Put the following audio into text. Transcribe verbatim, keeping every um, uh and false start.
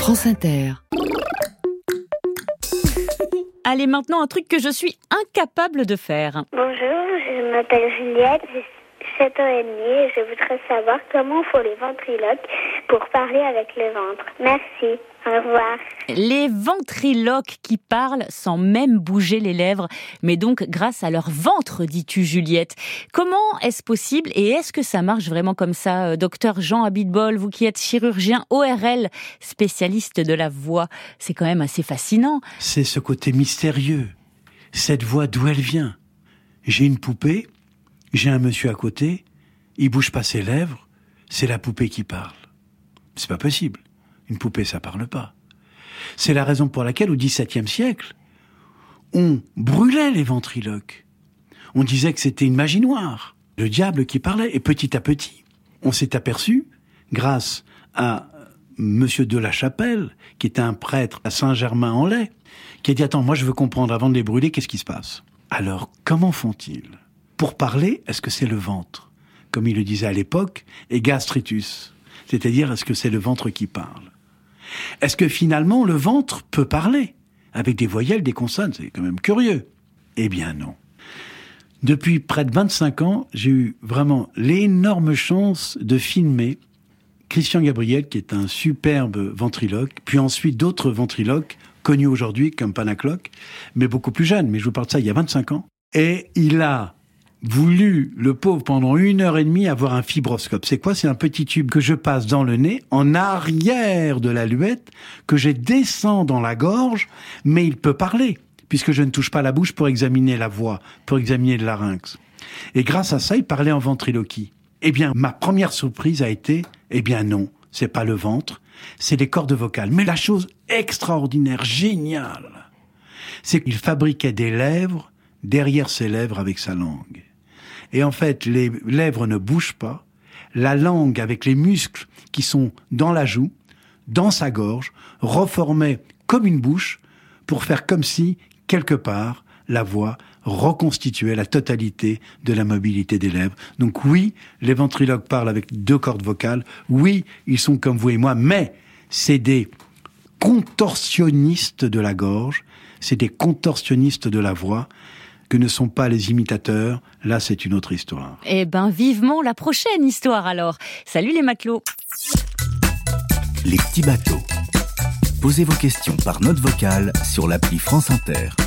France Inter. Allez, maintenant, un truc que je suis incapable de faire. Bonjour, je m'appelle Juliette, j'ai sept ans et demi et je voudrais savoir comment font les ventriloques pour parler avec le ventre. Merci, au revoir. Les ventriloques qui parlent sans même bouger les lèvres, mais donc grâce à leur ventre, dis-tu Juliette. Comment est-ce possible et est-ce que ça marche vraiment comme ça, docteur Jean Abitbol, vous qui êtes chirurgien O R L, spécialiste de la voix, c'est quand même assez fascinant. C'est ce côté mystérieux, cette voix d'où elle vient. J'ai une poupée, j'ai un monsieur à côté, il bouge pas ses lèvres, c'est la poupée qui parle. C'est pas possible. Une poupée, ça parle pas. C'est la raison pour laquelle, au dix-septième siècle, on brûlait les ventriloques. On disait que c'était une magie noire, le diable qui parlait. Et petit à petit, on s'est aperçu, grâce à Monsieur de la Chapelle, qui était un prêtre à Saint-Germain-en-Laye, qui a dit « Attends, moi je veux comprendre, avant de les brûler, qu'est-ce qui se passe ?» Alors, comment font-ils ? Pour parler, est-ce que c'est le ventre, comme il le disait à l'époque, et gastritus, c'est-à-dire est-ce que c'est le ventre qui parle ? Est-ce que finalement le ventre peut parler avec des voyelles, des consonnes ? C'est quand même curieux. Eh bien non. Depuis près de vingt-cinq ans, j'ai eu vraiment l'énorme chance de filmer Christian Gabriel, qui est un superbe ventriloque, puis ensuite d'autres ventriloques connus aujourd'hui comme Panacloc, mais beaucoup plus jeunes. Mais je vous parle de ça il y a vingt-cinq ans. Et il a voulu, le pauvre, pendant une heure et demie, avoir un fibroscope. C'est quoi ? C'est un petit tube que je passe dans le nez, en arrière de la luette, que je descends dans la gorge, mais il peut parler, puisque je ne touche pas la bouche pour examiner la voix, pour examiner le larynx. Et grâce à ça, il parlait en ventriloquie. Eh bien, ma première surprise a été, eh bien non, c'est pas le ventre, c'est les cordes vocales. Mais la chose extraordinaire, géniale, c'est qu'il fabriquait des lèvres derrière ses lèvres avec sa langue. Et en fait, les lèvres ne bougent pas. La langue, avec les muscles qui sont dans la joue, dans sa gorge, reformait comme une bouche pour faire comme si, quelque part, la voix reconstituait la totalité de la mobilité des lèvres. Donc oui, les ventriloques parlent avec deux cordes vocales. Oui, ils sont comme vous et moi, mais c'est des contorsionnistes de la gorge, c'est des contorsionnistes de la voix, que ne sont pas les imitateurs. Là, c'est une autre histoire. Eh ben, vivement la prochaine histoire alors. Salut les matelots. Les petits bateaux. Posez vos questions par note vocale sur l'appli France Inter.